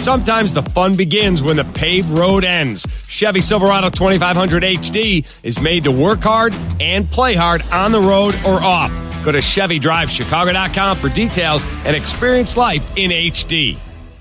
Sometimes the fun begins when the paved road ends. Chevy Silverado 2500 HD is made to work hard and play hard on the road or off. Go to ChevyDriveChicago.com for details and experience life in HD.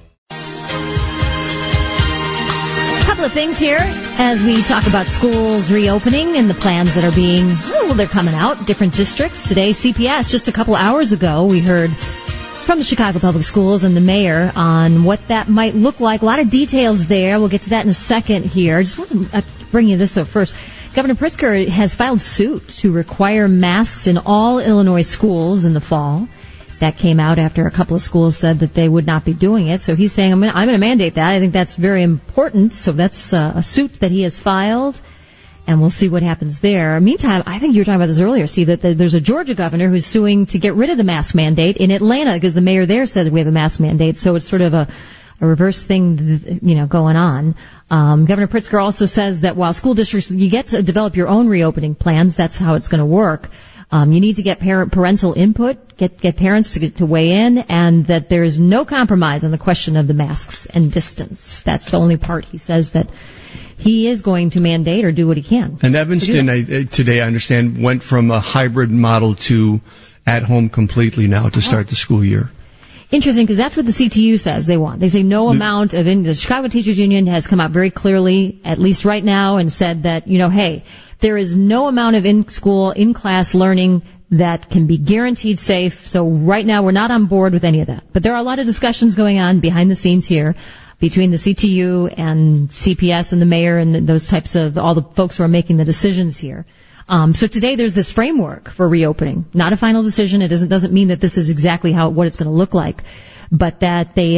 Couple of things here as we talk about schools reopening and the plans that are being, they're coming out, different districts. Today, CPS, just a couple hours ago, we heard from the Chicago Public Schools and the mayor on what that might look like. A lot of details there. We'll get to that in a second here. I just want to bring you this up first. Governor Pritzker has filed suit to require masks in all Illinois schools in the fall. That came out after a couple of schools said that they would not be doing it. So he's saying, I'm going to mandate that. I think that's very important. So that's a suit that he has filed, and we'll see what happens there. Meantime, I think you were talking about this earlier, see, that there's a Georgia governor who's suing to get rid of the mask mandate in Atlanta because the mayor there said we have a mask mandate. So it's sort of a reverse thing, going on. Governor Pritzker also says that while school districts, you get to develop your own reopening plans, that's how it's going to work. You need to get parental input, get parents to weigh in, and that there is no compromise on the question of the masks and distance. That's the only part he says that he is going to mandate or do what he can. And Evanston, today, I understand, went from a hybrid model to at home completely now to start the school year. Interesting, because that's what the CTU says they want. They say no amount of, the Chicago Teachers Union has come out very clearly, at least right now, and said that, hey, there is no amount of in-school, in-class learning that can be guaranteed safe. So right now we're not on board with any of that. But there are a lot of discussions going on behind the scenes here between the CTU and CPS and the mayor and those types of, all the folks who are making the decisions here. So today there's this framework for reopening. Not a final decision. It doesn't mean that this is exactly what it's going to look like. But that they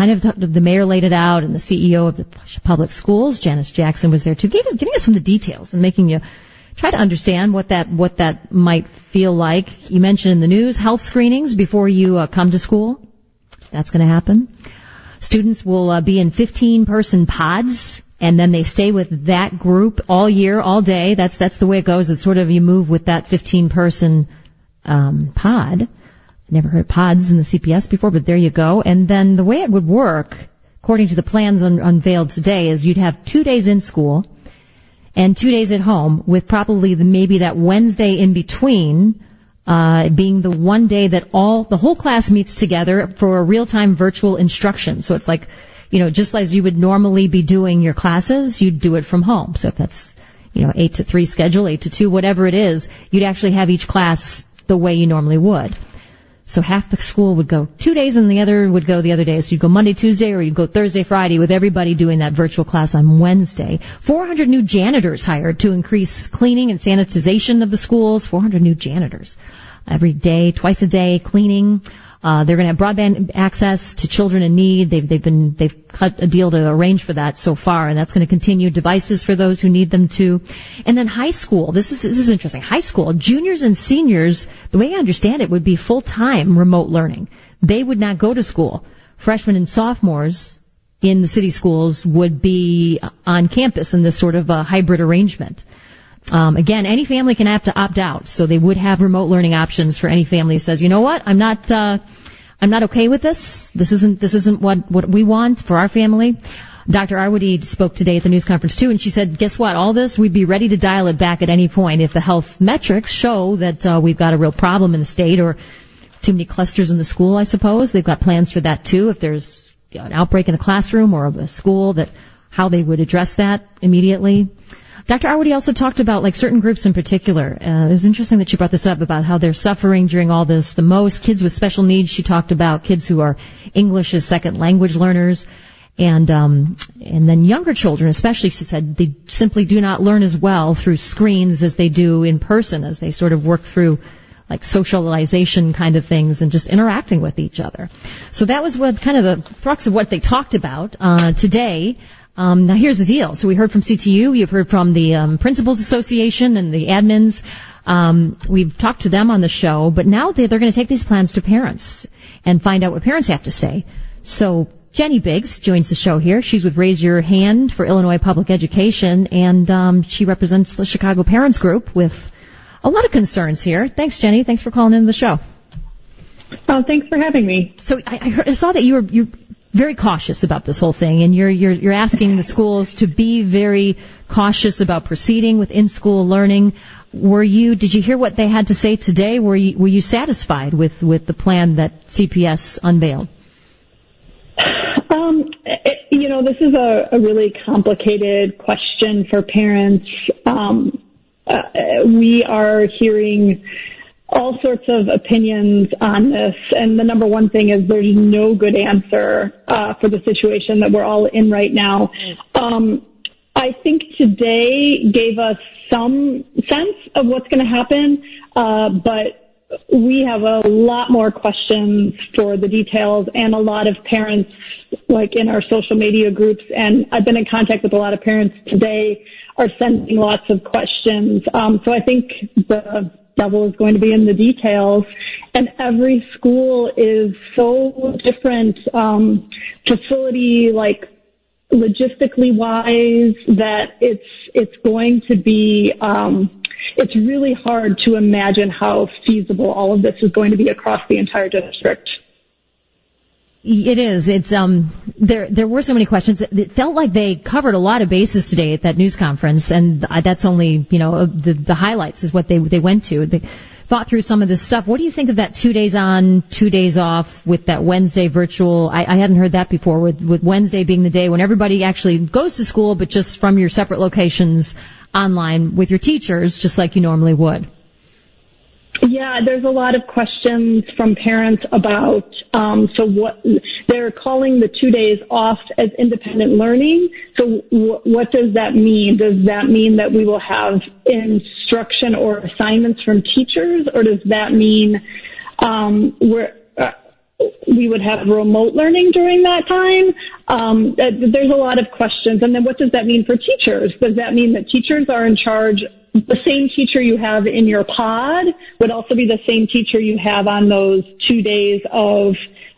the mayor laid it out, and the CEO of the public schools, Janice Jackson, was there too, giving us some of the details and making you try to understand what that might feel like. You mentioned in the news health screenings before you come to school. That's going to happen. Students will be in 15-person pods, and then they stay with that group all year, all day. That's the way it goes. It's sort of you move with that 15-person pod. Never heard pods in the CPS before, but there you go. And then the way it would work, according to the plans unveiled today, is you'd have 2 days in school and 2 days at home, with probably maybe that Wednesday in between being the one day that the whole class meets together for a real-time virtual instruction. So it's like, just as you would normally be doing your classes, you'd do it from home. So if that's, 8 to 3 schedule, 8 to 2, whatever it is, you'd actually have each class the way you normally would. So half the school would go 2 days and the other would go the other day. So you'd go Monday, Tuesday, or you'd go Thursday, Friday, with everybody doing that virtual class on Wednesday. 400 new janitors hired to increase cleaning and sanitization of the schools. 400 new janitors every day, twice a day, cleaning. They're going to have broadband access to children in need. They've cut a deal to arrange for that so far, and that's going to continue. Devices for those who need them to. And then high school. This is interesting. High school, juniors and seniors, the way I understand it, would be full-time remote learning. They would not go to school. Freshmen and sophomores in the city schools would be on campus in this sort of a hybrid arrangement. Again, any family can have to opt out, so they would have remote learning options for any family who says, you know what, I'm not okay with this. This isn't what we want for our family. Dr. Arwady spoke today at the news conference too, and she said, guess what, all this, we'd be ready to dial it back at any point if the health metrics show that we've got a real problem in the state, or too many clusters in the school, I suppose. They've got plans for that too. If there's an outbreak in a classroom or a school, that how they would address that immediately. Dr. Arwady also talked about certain groups in particular. It was interesting that she brought this up about how they're suffering during all this the most. Kids with special needs. She talked about kids who are English as second language learners, and then younger children, especially. She said they simply do not learn as well through screens as they do in person, as they sort of work through socialization kind of things and just interacting with each other. So that was what kind of the crux of what they talked about today. Now here's the deal. So we heard from CTU, you've heard from the Principals Association and the admins. We've talked to them on the show, but now they're going to take these plans to parents and find out what parents have to say. So Jenny Biggs joins the show here. She's with Raise Your Hand for Illinois Public Education, and she represents the Chicago Parents Group with a lot of concerns here. Thanks, Jenny. Thanks for calling in the show. Oh, thanks for having me. So I saw that you very cautious about this whole thing, and you're asking the schools to be very cautious about proceeding with in-school learning. Did you hear what they had to say today? Were you satisfied with the plan that CPS unveiled? This is a really complicated question for parents. We are hearing all sorts of opinions on this, and the number one thing is there's no good answer for the situation that we're all in right now. I think today gave us some sense of what's going to happen, but we have a lot more questions for the details, and a lot of parents, like in our social media groups, and I've been in contact with a lot of parents today, are sending lots of questions. So I think the devil is going to be in the details, and every school is so different, facility, like logistically wise, that it's going to be, it's really hard to imagine how feasible all of this is going to be across the entire district. It is. It's there were so many questions. It felt like they covered a lot of bases today at that news conference, and that's only, the highlights is what they went to. They thought through some of this stuff. What do you think of that 2 days on, 2 days off with that Wednesday virtual? I hadn't heard that before, with Wednesday being the day when everybody actually goes to school, but just from your separate locations online with your teachers, just like you normally would. Yeah, there's a lot of questions from parents about, so what they're calling the 2 days off as independent learning. So what does that mean? Does that mean that we will have instruction or assignments from teachers, or does that mean we would have remote learning during that time? There's a lot of questions. And then what does that mean for teachers? Does that mean that teachers are in charge? The same teacher you have in your pod would also be the same teacher you have on those 2 days of,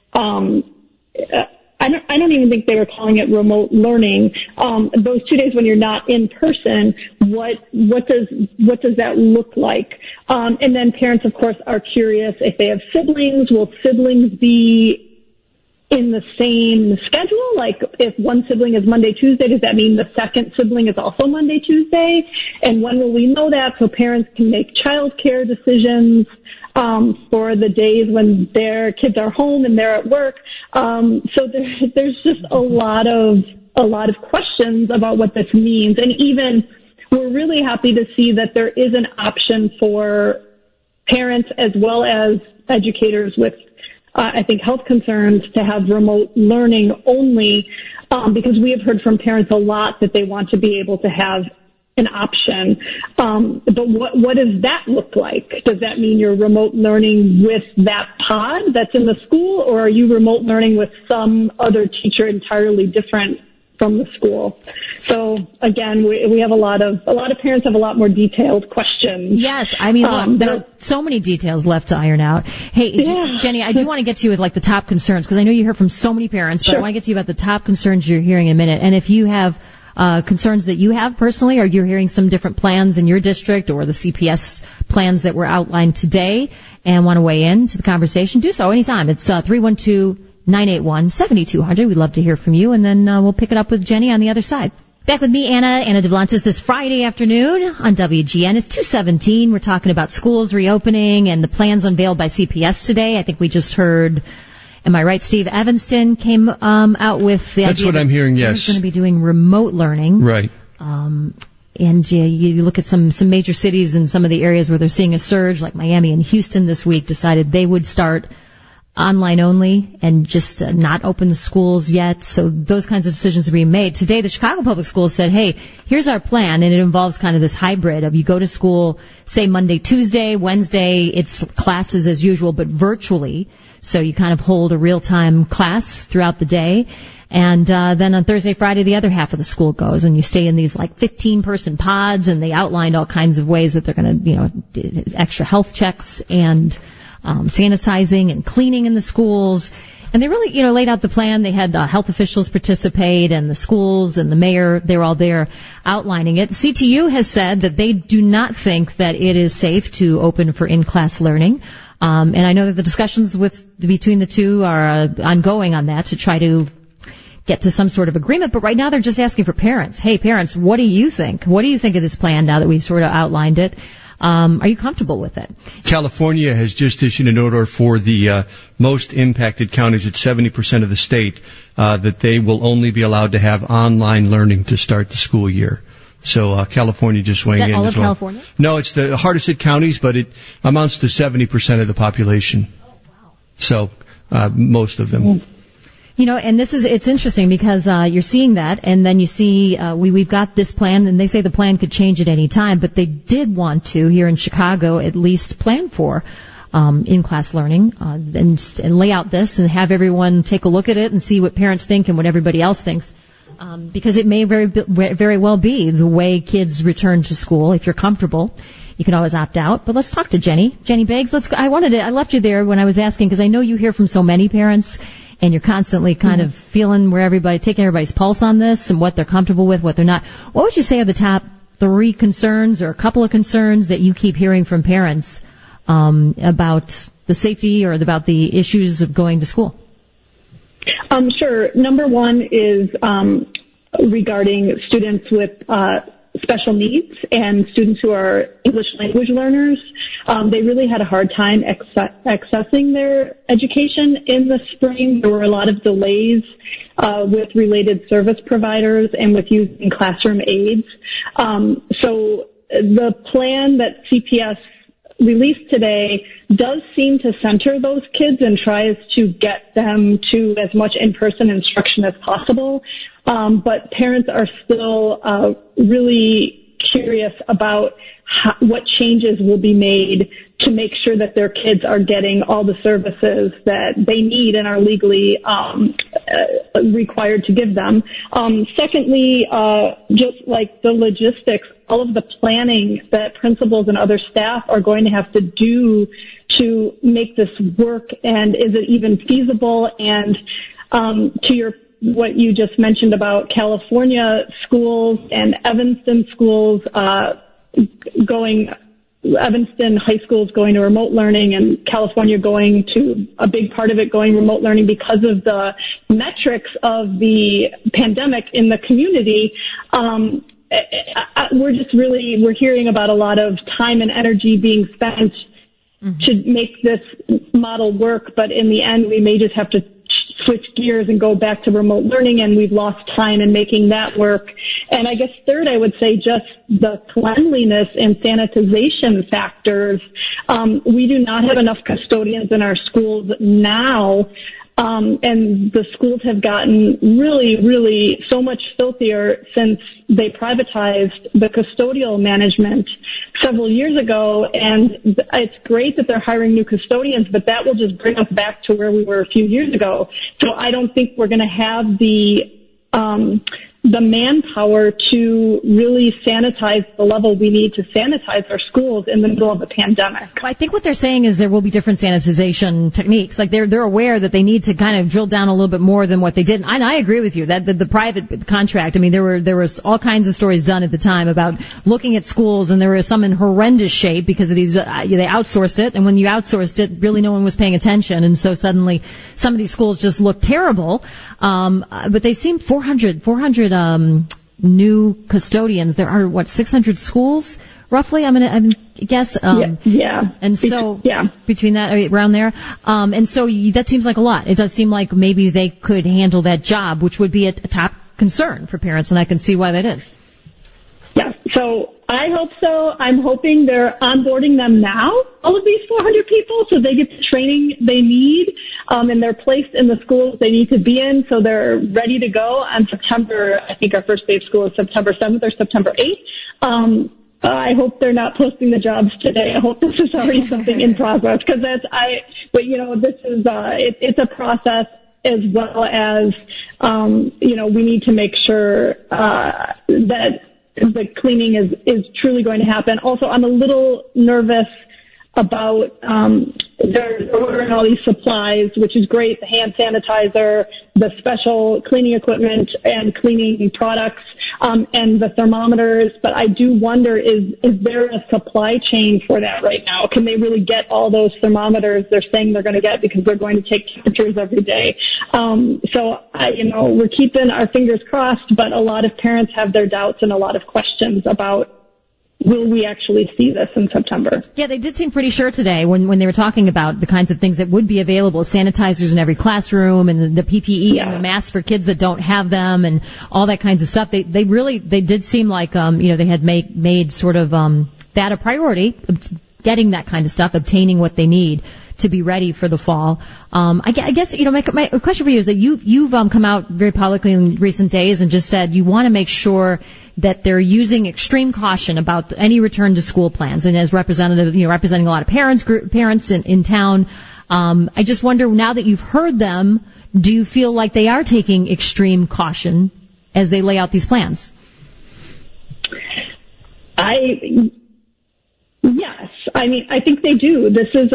I don't even think they were calling it remote learning. Those 2 days when you're not in person, what does that look like? And then parents, of course, are curious if they have siblings. Will siblings be in the same schedule? Like, if one sibling is Monday, Tuesday, does that mean the second sibling is also Monday, Tuesday? And when will we know that so parents can make child care decisions for the days when their kids are home and they're at work? So there's just a lot of questions about what this means. And even we're really happy to see that there is an option for parents as well as educators with I think health concerns to have remote learning only, because we have heard from parents a lot that they want to be able to have an option. But what does that look like? Does that mean you're remote learning with that pod that's in the school, or are you remote learning with some other teacher entirely different from the school? So again, we have a lot of parents have a lot more detailed questions. Yes, I mean, look, there are so many details left to iron out. Hey, yeah. Jenny, I do want to get to you with like the top concerns, because I know you hear from so many parents, but sure. I want to get to you about the top concerns you're hearing in a minute. And if you have concerns that you have personally, or you're hearing some different plans in your district or the CPS plans that were outlined today and want to weigh in to the conversation, do so anytime. It's 312-981-7200. We'd love to hear from you, and then we'll pick it up with Jenny on the other side. Back with me, Anna Duvlantis, this Friday afternoon on WGN. It's 2:17. We're talking about schools reopening and the plans unveiled by CPS today. I think we just heard, am I right, Steve Evanston came out with the idea. That's what I'm hearing, yes. He's going to be doing remote learning. Right. And you look at some major cities and some of the areas where they're seeing a surge, like Miami and Houston this week, decided they would start online only and just not open the schools yet. So those kinds of decisions are being made. Today, the Chicago Public Schools said, hey, here's our plan, and it involves kind of this hybrid of you go to school, say Monday, Tuesday, Wednesday, it's classes as usual, but virtually. So you kind of hold a real-time class throughout the day. And then on Thursday, Friday, the other half of the school goes, and you stay in these like 15-person pods, and they outlined all kinds of ways that they're going to, extra health checks and sanitizing and cleaning in the schools. And they really, laid out the plan. They had health officials participate, and the schools and the mayor, they're all there outlining it. CTU has said that they do not think that it is safe to open for in-class learning. And I know that the discussions between the two are ongoing on that to try to get to some sort of agreement. But right now they're just asking for parents. Hey, parents, what do you think? What do you think of this plan now that we've sort of outlined it? Are you comfortable with it? California has just issued an order for the most impacted counties at 70% of the state that they will only be allowed to have online learning to start the school year. So California just weighing in. Is that all of well. California? No, it's the hardest hit counties, but it amounts to 70% of the population. Oh, wow. So most of them. You know, and it's interesting because you're seeing that, and then you see we've got this plan, and they say the plan could change at any time, but they did want to, here in Chicago, at least plan for in-class learning and lay out this and have everyone take a look at it and see what parents think and what everybody else thinks. Because it may very well be the way kids return to school. If you're comfortable, you can always opt out. But let's talk to Jenny. Jenny Beggs, I left you there when I was asking because I know you hear from so many parents and you're constantly kind of feeling taking everybody's pulse on this and what they're comfortable with, what they're not. What would you say are the top 3 concerns or a couple of concerns that you keep hearing from parents, about the safety or about the issues of going to school? Sure. Number one is regarding students with special needs and students who are English language learners. They really had a hard time accessing their education in the spring. There were a lot of delays with related service providers and with using classroom aids. So the plan that CPS released today does seem to center those kids and tries to get them to as much in-person instruction as possible. But parents are still really curious about what changes will be made to make sure that their kids are getting all the services that they need and are legally required to give them. Secondly, just like the logistics, all of the planning that principals and other staff are going to have to do to make this work, and is it even feasible? And to what you just mentioned about California schools and Evanston schools Evanston high schools going to remote learning, and California going to a big part of it going remote learning because of the metrics of the pandemic in the community. We're hearing about a lot of time and energy being spent to make this model work, but in the end we may just have to switch gears and go back to remote learning, and we've lost time in making that work. And I guess third, I would say just the cleanliness and sanitization factors. We do not have enough custodians in our schools now. And the schools have gotten really, really so much filthier since they privatized the custodial management several years ago. And it's great that they're hiring new custodians, but that will just bring us back to where we were a few years ago. So I don't think we're going to have the manpower to really sanitize the level we need to sanitize our schools in the middle of a pandemic. Well, I think what they're saying is there will be different sanitization techniques. Like they're aware that they need to kind of drill down a little bit more than what they did. And I agree with you that the private contract, I mean, there was all kinds of stories done at the time about looking at schools, and there were some in horrendous shape because of these, they outsourced it. And when you outsourced it, really no one was paying attention. And so suddenly some of these schools just looked terrible. But they seem 400 new custodians. There are 600 schools roughly. I'm gonna guess. Yeah. And so between that, around there, and so that seems like a lot. It does seem like maybe they could handle that job, which would be a top concern for parents, and I can see why that is. Yeah. So I hope so. I'm hoping they're onboarding them now, all of these 400 people, so they get the training they need, and they're placed in the schools they need to be in, so they're ready to go on September. I think our first day of school is September 7th or September 8th. I hope they're not posting the jobs today. I hope this is already something in progress, because this is, it's a process, as well as, we need to make sure, that the cleaning is truly going to happen. Also, I'm a little nervous about they're ordering all these supplies, which is great, the hand sanitizer, the special cleaning equipment and cleaning products. and the thermometers. But I do wonder, is there a supply chain for that right now? Can they really get all those thermometers they're saying they're going to get because they're going to take temperatures every day? We're keeping our fingers crossed, but a lot of parents have their doubts and a lot of questions about, will we actually see this in September? Yeah, they did seem pretty sure today when they were talking about the kinds of things that would be available, sanitizers in every classroom and the PPE and the masks for kids that don't have them and all that kinds of stuff. They did seem like, they had made sort of, that a priority, getting that kind of stuff, obtaining what they need to be ready for the fall. I guess, my question for you is that you've come out very publicly in recent days and just said you want to make sure that they're using extreme caution about any return to school plans. And as representing a lot of parents in town, I just wonder, now that you've heard them, do you feel like they are taking extreme caution as they lay out these plans? Yes. I think they do. This is,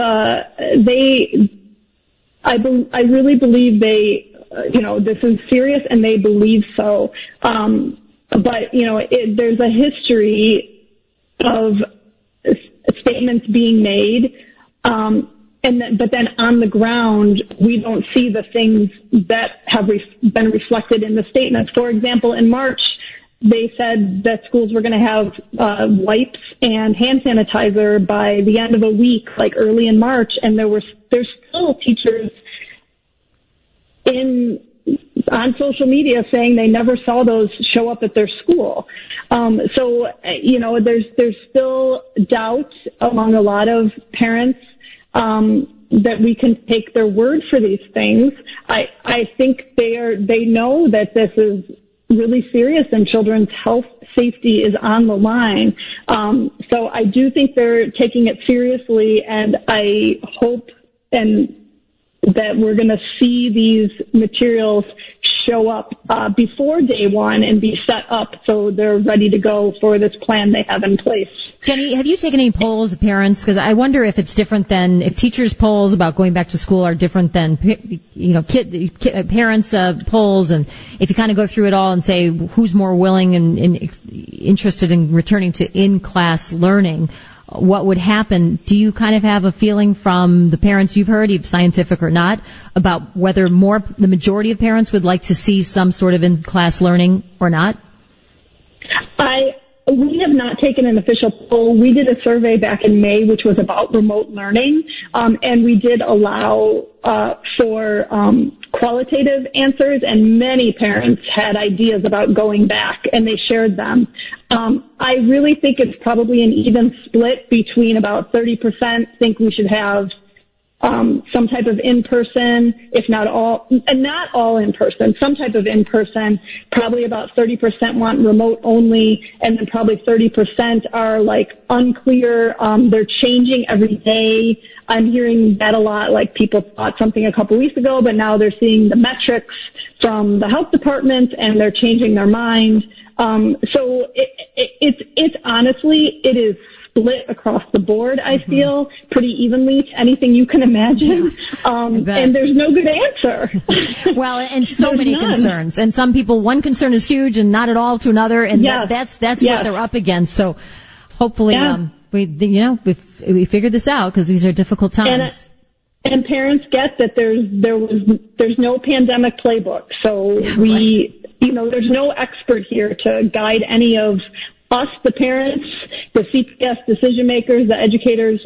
I really believe this is serious and they believe so. But there's a history of statements being made, but then on the ground, we don't see the things that have been reflected in the statements. For example, in March, they said that schools were going to have wipes and hand sanitizer by the end of a week, like early in March, and there's still teachers on social media saying they never saw those show up at their school. There's still doubt among a lot of parents that we can take their word for these things. I think they know that this is really serious and children's health safety is on the line. So I do think they're taking it seriously, and I hope that we're going to see these materials show up before day one and be set up so they're ready to go for this plan they have in place. Jenny, have you taken any polls of parents? Because I wonder if it's different than, if teachers' polls about going back to school are different than, parents' polls, and if you kind of go through it all and say who's more willing and interested in returning to in-class learning, what would happen? Do you kind of have a feeling from the parents you've heard, scientific or not, about whether the majority of parents would like to see some sort of in-class learning or not? We have not taken an official poll. We did a survey back in May, which was about remote learning, and we did allow for qualitative answers, and many parents had ideas about going back, and they shared them. I really think it's probably an even split between about 30% think we should have some type of in-person, if not all, and not all in-person, some type of in-person. Probably about 30% want remote only, and then probably 30% are like unclear. They're changing every day. I'm hearing that a lot, like people thought something a couple weeks ago, but now they're seeing the metrics from the health department and they're changing their mind. So it's honestly, it is split across the board, I feel, pretty evenly to anything you can imagine. And there's no good answer. Well, and so many concerns. And some people, one concern is huge and not at all to another, and that's what they're up against. So hopefully, we figured this out, because these are difficult times. And parents get that there's no pandemic playbook. So there's no expert here to guide any of us, the parents, the CPS decision makers, the educators.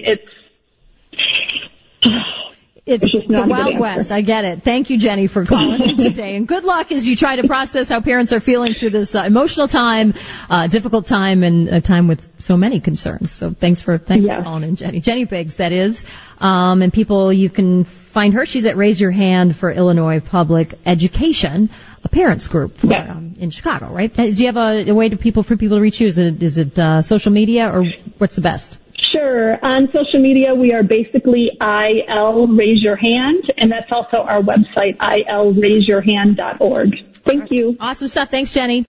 It's the Wild West. I get it. Thank you, Jenny, for calling in today. And good luck as you try to process how parents are feeling through this emotional time, difficult time, and a time with so many concerns. So thanks for calling in, Jenny. Jenny Biggs, that is. And people, you can find her. She's at Raise Your Hand for Illinois Public Education, a parents group in Chicago, right? Do you have a way for people to reach you? Is it social media, or what's the best? Sure. On social media, we are basically IL Raise Your Hand, and that's also our website, ilraiseyourhand.org. Thank you. Awesome stuff. Thanks, Jenny.